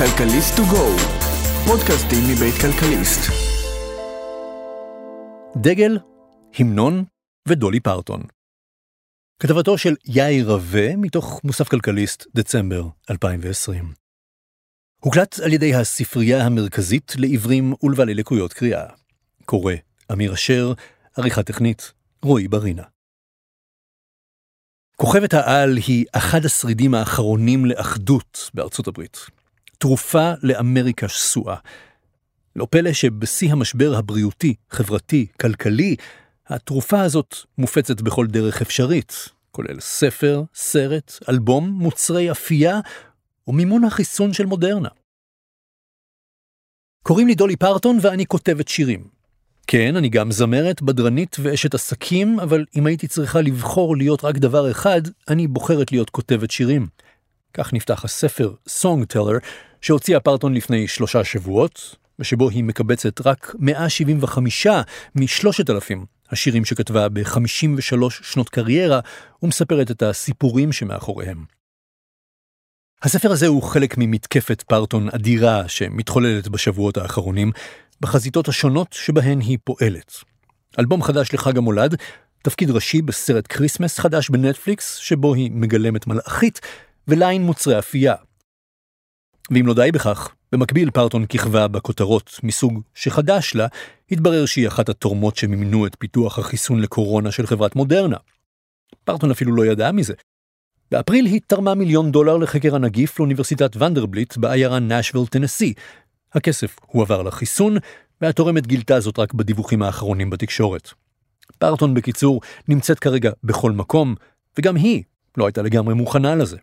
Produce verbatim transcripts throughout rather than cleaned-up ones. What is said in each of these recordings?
כלכליסט טו גו, פודקאסטים מבית כלכליסט. דגל, המנון ודולי פרטון. כתבתו של יאיר רווה מתוך מוסף כלכליסט דצמבר אלפיים ועשרים. הוקלט על ידי הספרייה המרכזית לעברים ולבעלי לקויות קריאה. קורא אמיר אשר, עריכה טכנית רועי ברינה. כוכבת העל היא אחד השרידים האחרונים לאחדות בארצות הברית. תרופה לאמריקה שסועה. לא פלא שבשיא המשבר הבריאותי, חברתי, כלכלי, התרופה הזאת מופצת בכל דרך אפשרית, כולל ספר, סרט, אלבום, מוצרי אפייה ומימון החיסון של מודרנה. קוראים לי דולי פרטון ואני כותבת שירים. כן, אני גם זמרת, בדרנית ואשת עסקים, אבל אם הייתי צריכה לבחור להיות רק דבר אחד, אני בוחרת להיות כותבת שירים. כך נפתח הספר Song Teller, שהוציאה פרטון לפני שלושה שבועות, ושבו היא מקבצת רק מאה שבעים וחמישה משלושת אלפים השירים שכתבה ב-חמישים ושלוש שנות קריירה, ומספרת את הסיפורים שמאחוריהם. הספר הזה הוא חלק ממתקפת פרטון אדירה שמתחוללת בשבועות האחרונים, בחזיתות השונות שבהן היא פועלת. אלבום חדש לחג המולד, תפקיד ראשי בסרט קריסמס חדש בנטפליקס, שבו היא מגלמת מלאכית, וליין מוצרי אפייה. ואם לא די בכך, במקביל פרטון כיכבה בכותרות מסוג שחדש לה, התברר שהיא אחת התורמות שמימנו את פיתוח החיסון לקורונה של חברת מודרנה. פרטון אפילו לא ידעה מזה. באפריל היא תרמה מיליון דולר לחקר הנגיף לאוניברסיטת ונדרבליט בעיירה נשוויל, טנסי. הכסף הועבר לחיסון, והתורמת גילתה זאת רק בדיווחים האחרונים בתקשורת. פרטון בקיצור נמצאת כרגע בכל מקום, וגם היא לא הייתה לגמרי מוכנה לזה.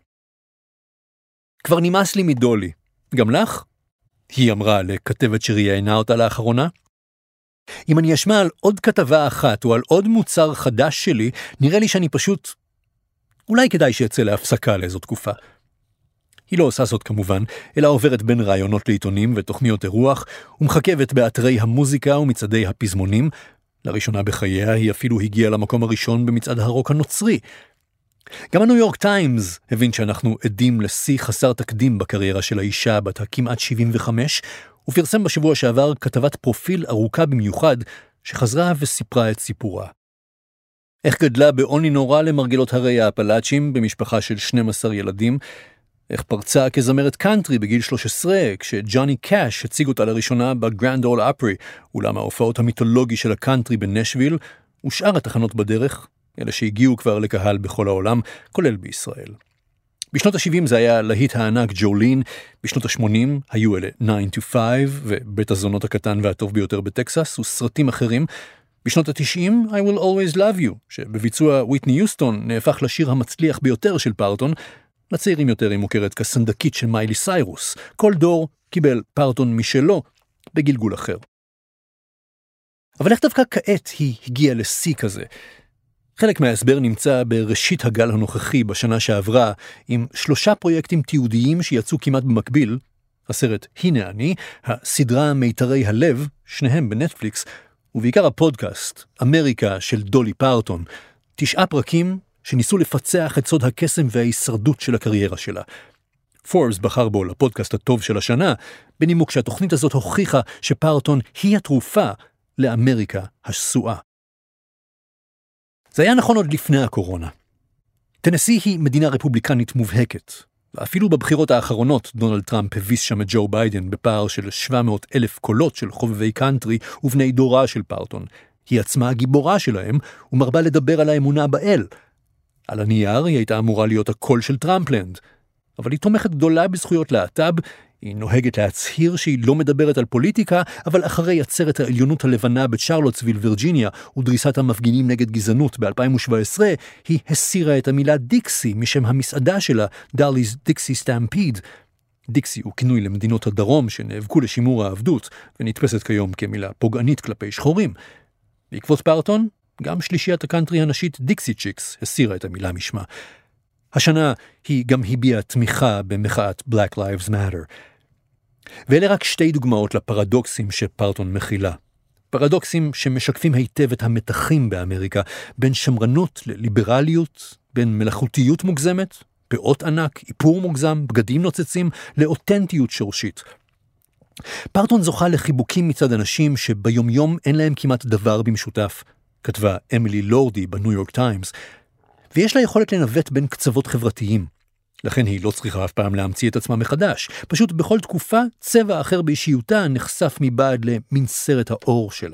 כבר נמאס לי מדולי. גם לך? היא אמרה לכתבת שראיינה אותה לאחרונה. אם אני אשמע על עוד כתבה אחת או על עוד מוצר חדש שלי, נראה לי שאני פשוט... אולי כדאי שיצא להפסקה לאיזו תקופה. היא לא עושה זאת כמובן, אלא עוברת בין רעיונות לעיתונים ותוכניות אירוח, ומחכבת באתרי המוזיקה ומצעדי הפזמונים. לראשונה בחייה היא אפילו הגיעה למקום הראשון במצעד הרוק הנוצרי. גם הניו יורק טיימס הבין שאנחנו עדים לשיא חסר תקדים בקריירה של האישה בת הכמעט שבעים וחמש, ופרסם בשבוע שעבר כתבת פרופיל ארוכה במיוחד, שחזרה וסיפרה את סיפורה. איך גדלה בעוני נורא למרגלות הרי האפלאצ'ים במשפחה של שנים עשר ילדים, איך פרצה כזמרת קאנטרי בגיל שלוש עשרה, כשג'וני קאש הציג אותה לראשונה בגרנד אול אפרי, אולם ההופעות המיתולוגי של הקאנטרי בנשוויל, ושאר התחנות בדרך, אלה שהגיעו כבר לקהל בכל העולם, כולל בישראל. בשנות ה-שבעים זה היה להיט הענק ג'ולין, בשנות ה-שמונים היו אלה nine to five, ובית הזונות הקטן והטוב ביותר בטקסס, וסרטים אחרים. בשנות ה-תשעים, I will always love you, שבביצוע וויטני יוסטון נהפך לשיר המצליח ביותר של פרטון, לצעירים יותר היא מוכרת כסנדקית של מיילי סיירוס. כל דור קיבל פרטון משלו בגלגול אחר. אבל איך דווקא כעת היא הגיעה לשיא כזה? חלק מההסבר נמצא בראשית הגל הנוכחי בשנה שעברה, עם שלושה פרויקטים תיעודיים שיצאו כמעט במקביל, הסרט הנה אני, הסדרה מיתרי הלב, שניהם בנטפליקס, ובעיקר הפודקאסט, אמריקה של דולי פרטון, תשעה פרקים שניסו לפצח את סוד הקסם וההישרדות של הקריירה שלה. פורבס בחר בו לפודקאסט הטוב של השנה, בנימוק שהתוכנית הזאת הוכיחה שפרטון היא התרופה לאמריקה השסועה. זה היה נכון עוד לפני הקורונה. טנסי היא מדינה רפובליקנית מובהקת, ואפילו בבחירות האחרונות דונלד טראמפ הביס שם את ג'ו ביידן בפער של שבע מאות אלף קולות של חובבי קאנטרי ובני דורה של פרטון. היא עצמה הגיבורה שלהם ומרבה לדבר על האמונה באל. על הנייר היא הייתה אמורה להיות הקול של טראמפלנד, אבל היא תומכת גדולה בזכויות להט"ב, היא נוהגת להצהיר שהיא לא מדברת על פוליטיקה, אבל אחרי עצרת העליונות הלבנה בצ'רלוטסוויל, וירג'יניה, ודריסת המפגינים נגד גזענות ב-אלפיים שבע עשרה, היא הסירה את המילה דיקסי משם המסעדה שלה, דרלי's דיקסי סטמפיד. דיקסי הוא כינוי למדינות הדרום שנאבקו לשימור העבדות, ונתפסת כיום כמילה פוגענית כלפי שחורים. בעקבות פרטון, גם שלישיית הקאנטרי הנשית דיקסי צ'יקס הסירה את המילה משמה. השנה היא גם הביעה תמיכה במחאת Black Lives Matter. ואלה רק שתי דוגמאות לפרדוקסים שפרטון מכילה. פרדוקסים שמשקפים היטב את המתחים באמריקה, בין שמרנות לליברליות, בין מלאכותיות מוגזמת פאות ענק, איפור מוגזם, בגדים נוצצים, לאותנטיות שורשית. פרטון זוכה לחיבוקים מצד אנשים שביומיום אין להם כמעט דבר במשותף, כתבה אמילי לורדי בניו יורק טיימס, ויש לה יכולת לנווט בין קצוות חברתיים. לכן היא לא צריכה אף פעם להמציא את עצמה מחדש. פשוט בכל תקופה, צבע אחר באישיותה נחשף מבעד למנסרת האור שלה.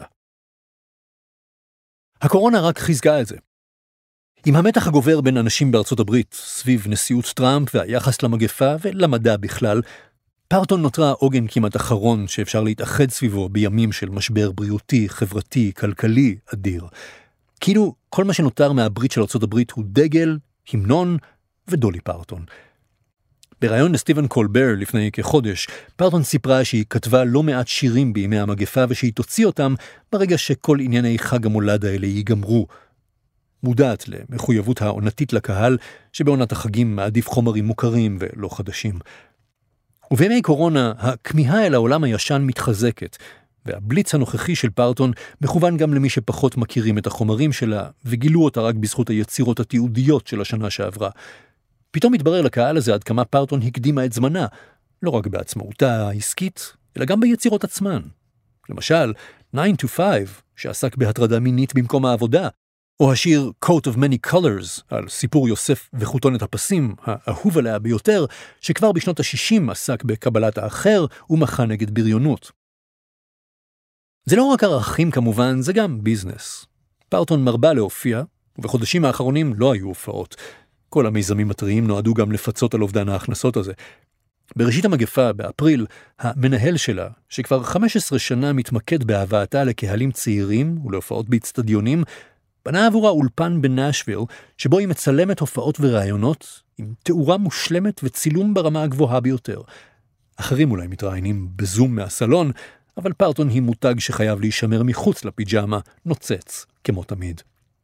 הקורונה רק חיזקה את זה. עם המתח הגובר בין אנשים בארצות הברית, סביב נשיאות טראמפ והיחס למגפה ולמדע בכלל, פרטון נותרה עוגן כמעט אחרון שאפשר להתאחד סביבו בימים של משבר בריאותי, חברתי, כלכלי, אדיר. כאילו כל מה שנותר מהברית של ארצות הברית הוא דגל, המנון ודולי פרטון. בראיון לסטיבן קולבר לפני כחודש, פרטון סיפרה שהיא כתבה לא מעט שירים בימי המגפה ושהיא תוציא אותם ברגע שכל ענייני חג המולד האלה ייגמרו. מודעת למחויבות העונתית לקהל שבעונת החגים מעדיף חומרים מוכרים ולא חדשים. ובימי קורונה, הכמיהה אל העולם הישן מתחזקת, והבליץ הנוכחי של פרטון מכוון גם למי שפחות מכירים את החומרים שלה, וגילו אותה רק בזכות היצירות התיעודיות של השנה שעברה. פתאום מתברר לקהל הזה עד כמה פרטון הקדימה את זמנה, לא רק בעצמאותה העסקית, אלא גם ביצירות עצמן. למשל, nine to five, שעסק בהטרדה מינית במקום העבודה, או השיר Coat of Many Colors, על סיפור יוסף וחוטונת הפסים, האהוב עליה ביותר, שכבר בשנות ה-שישים עסק בקבלת האחר ומחה נגד בריונות. זה לא רק ערכים כמובן, זה גם ביזנס. פרטון מרבה להופיע, ובחודשים האחרונים לא היו הופעות. כל המיזמים הטריים נועדו גם לפצות על אובדן ההכנסות הזה. בראשית המגפה, באפריל, המנהל שלה, שכבר חמש עשרה שנה מתמקד בהבאתה לקהלים צעירים ולהופעות באצטדיונים, בנה עבורה אולפן בנשוויל, שבו היא מצלמת הופעות ורעיונות, עם תאורה מושלמת וצילום ברמה הגבוהה ביותר. אחרים אולי מתראיינים בזום מהסלון, אבל פרטון היא מותג שחייב להישמר מחוץ לפיג'מה, נוצץ, כמו תמיד.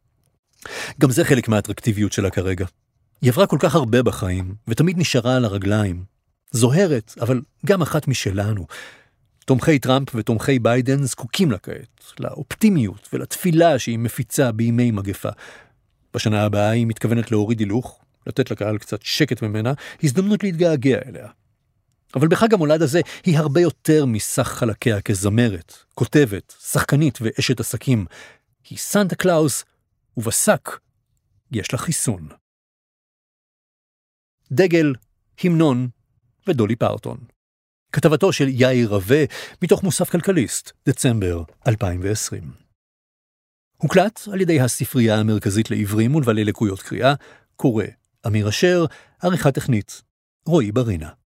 גם זה חלק מהאטרקטיביות שלה כרגע. היא עברה כל כך הרבה בחיים, ותמיד נשארה על הרגליים. זוהרת, אבל גם אחת משלנו. תומכי טראמפ ותומכי ביידן זקוקים לה כעת, לאופטימיות ולתפילה שהיא מפיצה בימי מגפה. בשנה הבאה היא מתכוונת להוריד הילוך, לתת לקהל קצת שקט ממנה, הזדמנות להתגעגע אליה. אבל בחג המולד הזה היא הרבה יותר מסך חלקיה כזמרת, כותבת, שחקנית ואשת עסקים. היא סנטה קלאוס, ובשק יש לה חיסון. דגל, המנון ודולי פרטון. כתבתו של יאיר רווה מתוך מוסף כלכליסט, דצמבר אלפיים ועשרים. הוקלט על ידי הספרייה המרכזית לעברים ולבעלי לקויות קריאה, קורא אמיר אשר, עריכה טכנית, רועי ברינה.